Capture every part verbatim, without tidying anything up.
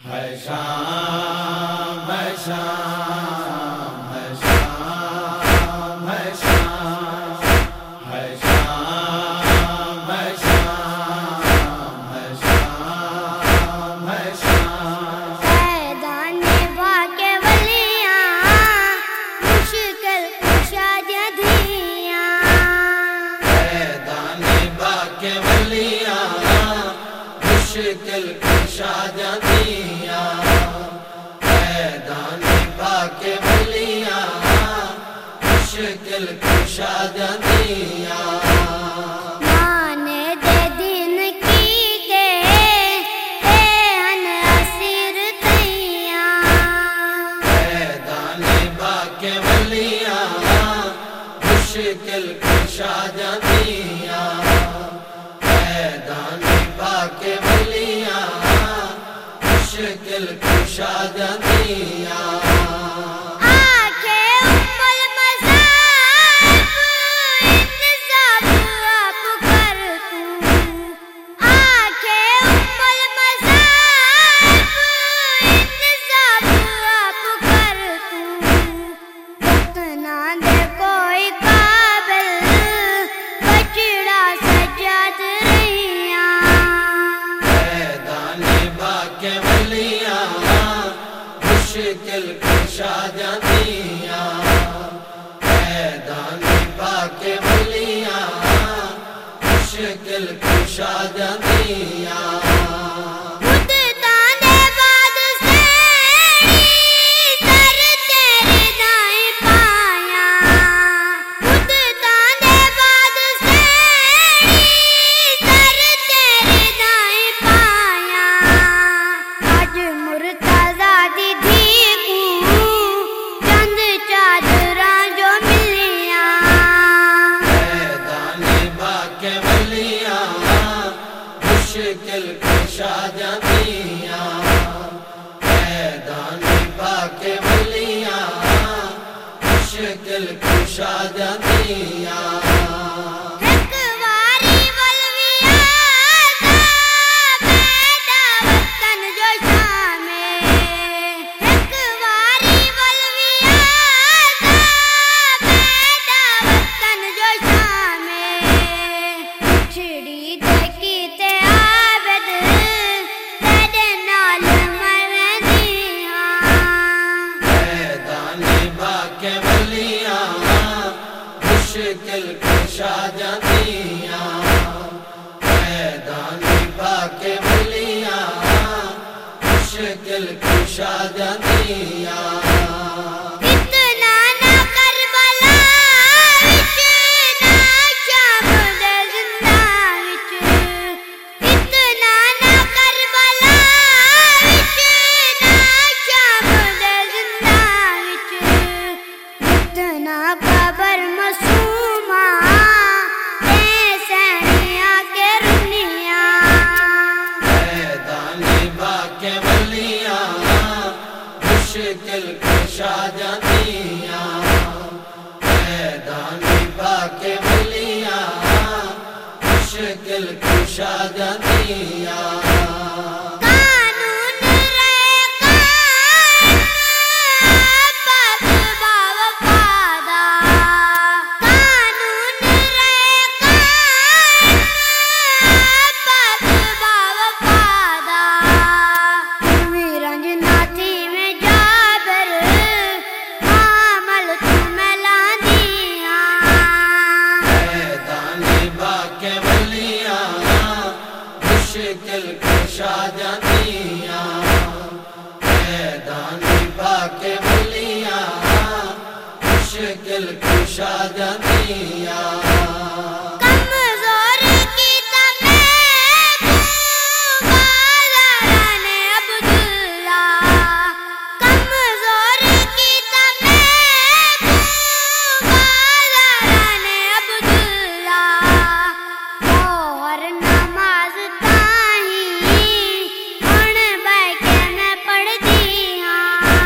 ہے شام ہے شام ہے شام ہے شام ہے شام ہے شام ہے شام ہے شام میدان واقع ولیاں مشکل کشا جدیاں میدان واقع ولیاں مشکل کشا جدیاں میدان واقع ولیاں مشکل کشا جدیاں مانے دے دین کی کے اے ہن اسیر تیاں میدان واقع ولیاں مشکل کشا جدیاں میدان واقع ولیاں مشکل کشا جدیاں مشکل کشا جدیاں میدان واقع ولیاں مشکل کشا جدیاں مشکل کشا جدیاں میدان واقع ولیاں مشکل کشا جدیاں مشکل کشا جدیاں میدان واقع ولیاں مشکل کشا جدیاں مشکل کشا جدیاں میدان واقع ولیاں مشکل کشا جدیاں مشکل کشا جدیاں میدان واقع ولیاں مشکل کشا جدیاں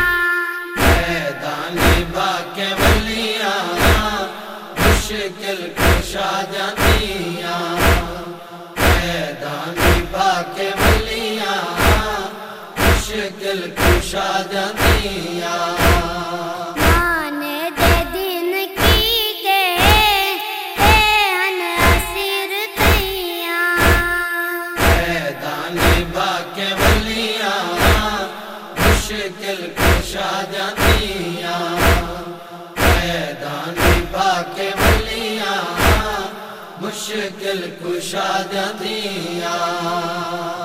مشکل مشکل کشا جاندیاں مان دے دین کی کے اے ہن اسیر تیاں میدان باغ ولیاں مشکل کشا جاندیاں میدان باغ ولیاں مشکل کشا جاندیاں